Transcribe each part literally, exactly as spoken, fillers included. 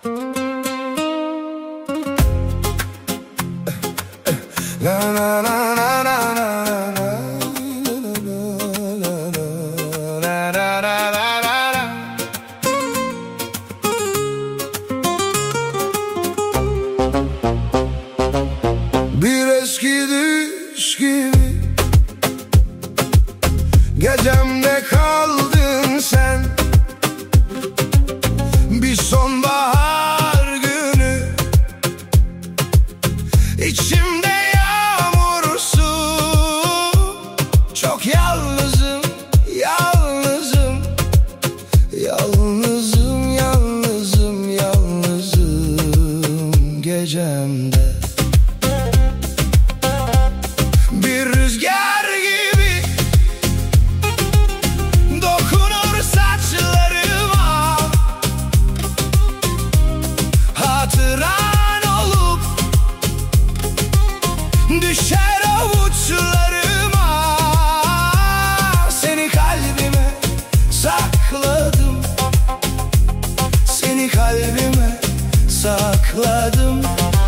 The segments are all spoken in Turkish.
La la la la la la. Bir eski düş gibi gecemde kaldın sen. Bir sonbahar günü içimde yağmursu. Çok yalnızım, yalnızım, yalnızım, yalnızım, yalnızım gecemde. Bir rüzgar gibi dokunur saçlarıma, hatıran olup düşer avuçlarıma. Seni kalbime sakladım, seni kalbime sakladım.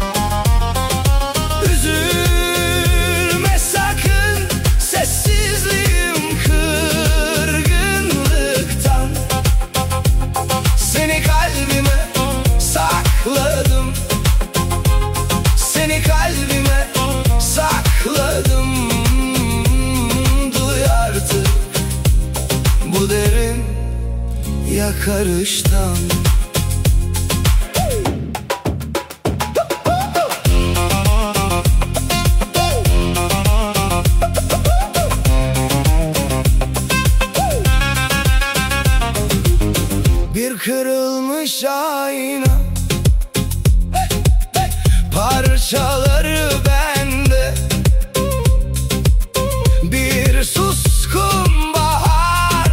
Seni kalbime sakladım. Duy artık bu derin yakarıştan. Bir kırılmış ayna, parçaları bende. Bir suskun bahar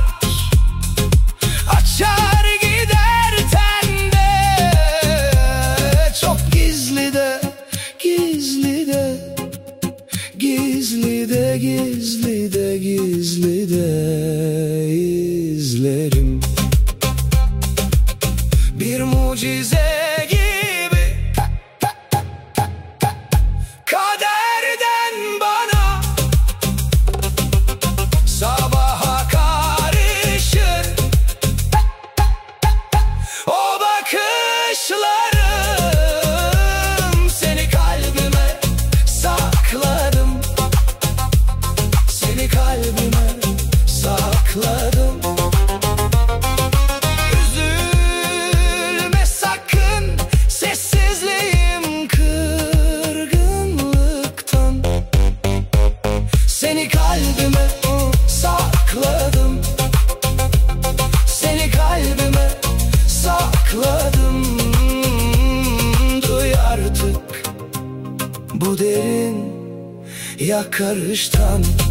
açar gider tende. Çok gizli de, gizli de, gizli de, gizli de, gizli de izlerim. Bir mucize gibi kaderden bana sabaha karışır o bakışlarım. Seni kalbime sakladım, seni kalbime sakladım. Seni kalbime sakladım, seni kalbime sakladım. Duy artık bu derin yakarıştan.